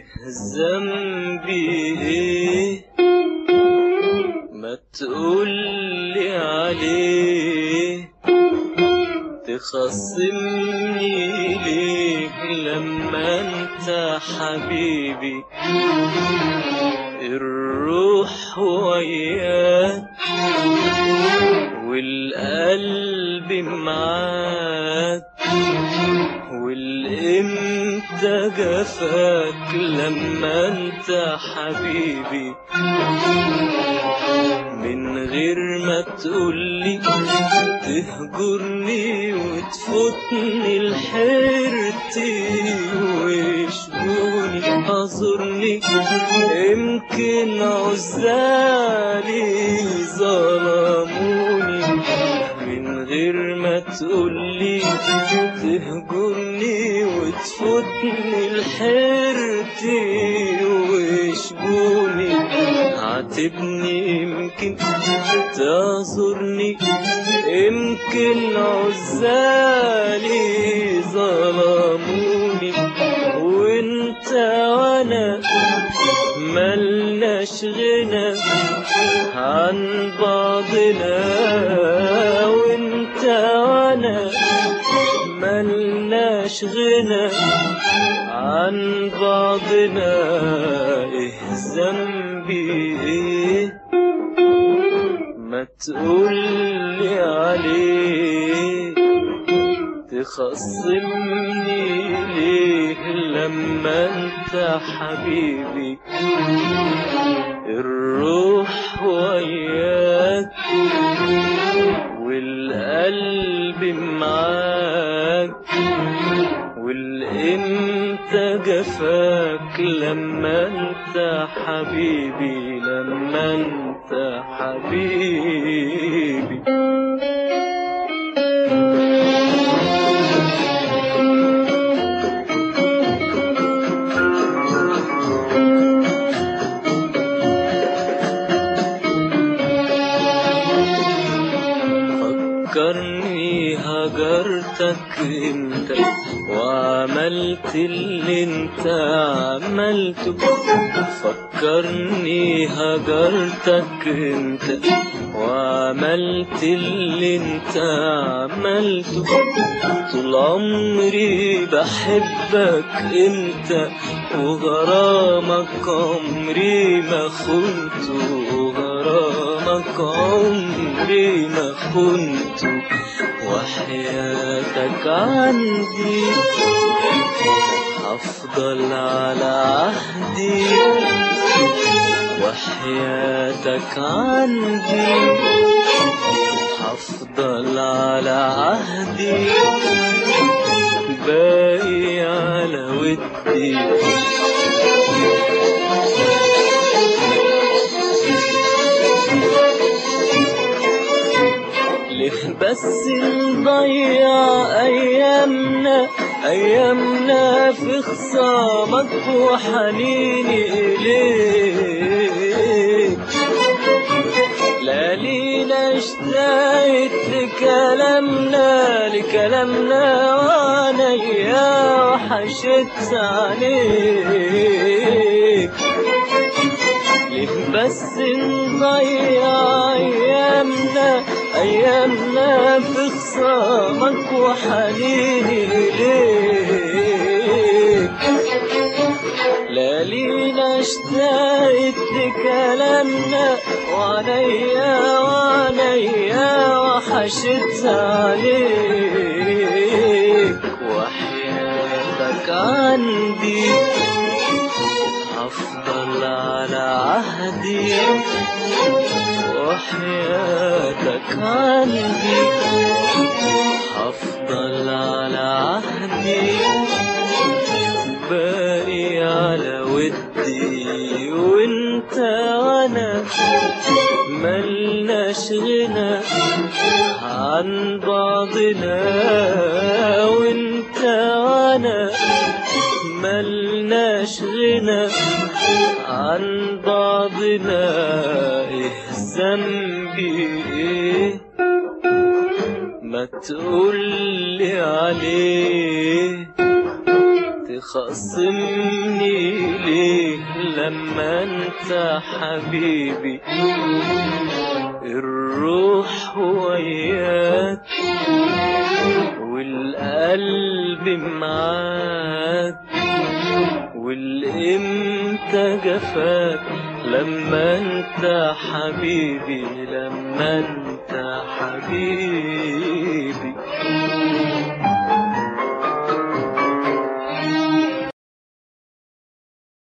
ذنبي ايه ما تقولي عليه، تخصمني ليه لما انت حبيبي الروح وياك والقلب معاك، والامتى جفاك لما انت حبيبي من غير ما تقولي تهجرني وتفوتني لحيرتي ويشبوني اعذرني يمكن عزالي ظلموني، من غير ما تقولي تهجرني وتفوتني لحيرتي ويشبوني، عاتبني يمكن تعذرني يمكن عزالي ظلموني، وانت وانا ملناش غنى عن بعضنا، وانت وانا ملناش غنى عن بعضنا، ايه ذنبي ايه ما تقولي عليه، تخصمني ليه لما انت حبيبي الروح وياك والقلب معاك، والامتى جفاك لما انت حبيبي، لما انت حبيبي. فكرني هجرتك انت وعملت اللي انت عملته، فكرني هجرتك انت وعملت اللي انت عملته، طول عمري بحبك انت وغرامك عمري ما خنته، وغرامك عمري ما خنته، وحياتك عندي هفضل على عهدي، وحياتك عندي هفضل على عهدي، باقي على ودي. ليه بس نضيع أيامنا في خصامك وحنيني إليك، لا لينا اشتقت لكلامنا وعينيا وحشت عليك، ليه بس نضيع أيامنا في خصامك وحنيني إليك، لا لينا اشتقت لكلامنا وعينيا وحشت عليك، وحياتك عندي هفضل على عهدي، وحياتك عندي هفضل على عهدي، باقي على ودي، وانت وانا ملناش غنى عن بعضنا، وانت وانا ملناش غنى عن بعضنا، ايه ذنبي ايه ما تقولي عليه، تخصمني ليه لما انت حبيبي الروح وياك والقلب معاك، والامتى جفاك لما انت حبيبي، لما انت حبيبي.